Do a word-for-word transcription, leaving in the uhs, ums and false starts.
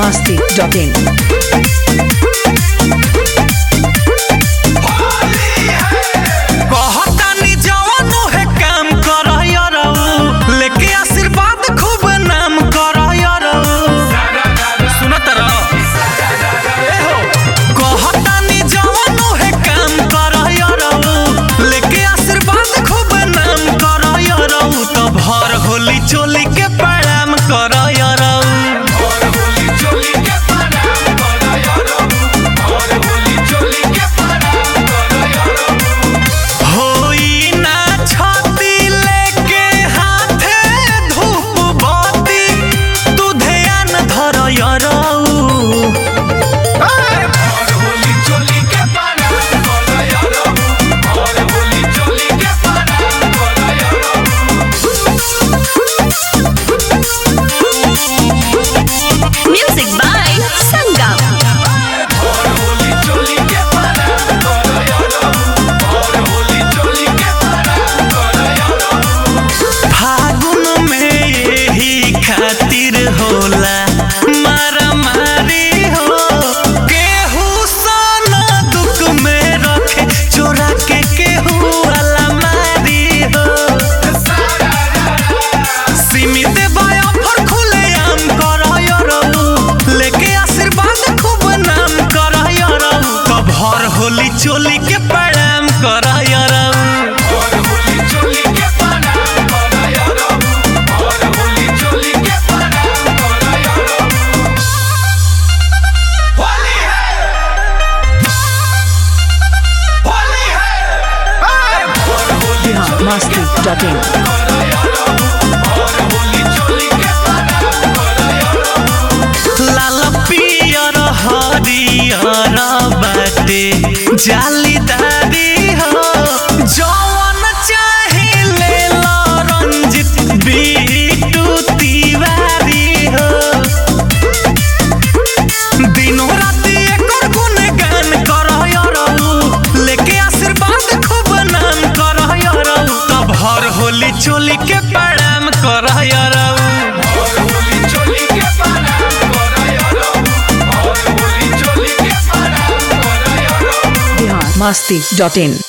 masti dot in. चोली के प्रणाम कर होई ना छाती लेके हाथे धूप बत्ती तू ध्यान धर खातिर होला मारा मारी हो केहू साना दुख में रखे चोरा के केहू अलमारी हो सीमित बयाफर खुले आम कर लेके आशीर्वाद खूब नाम कर कब हर होली चोली के प्रणाम कर masti dot in. लाल पियर हरियर बाटे जालीदारी हो जौन चाहे ले लो रंजित बीटू तिवारी हो दिनों राती एकर गुणगान कर लेके आशीर्वाद खूब नाम कर तब हर होली चोली के प्रणाम कर masti dot in.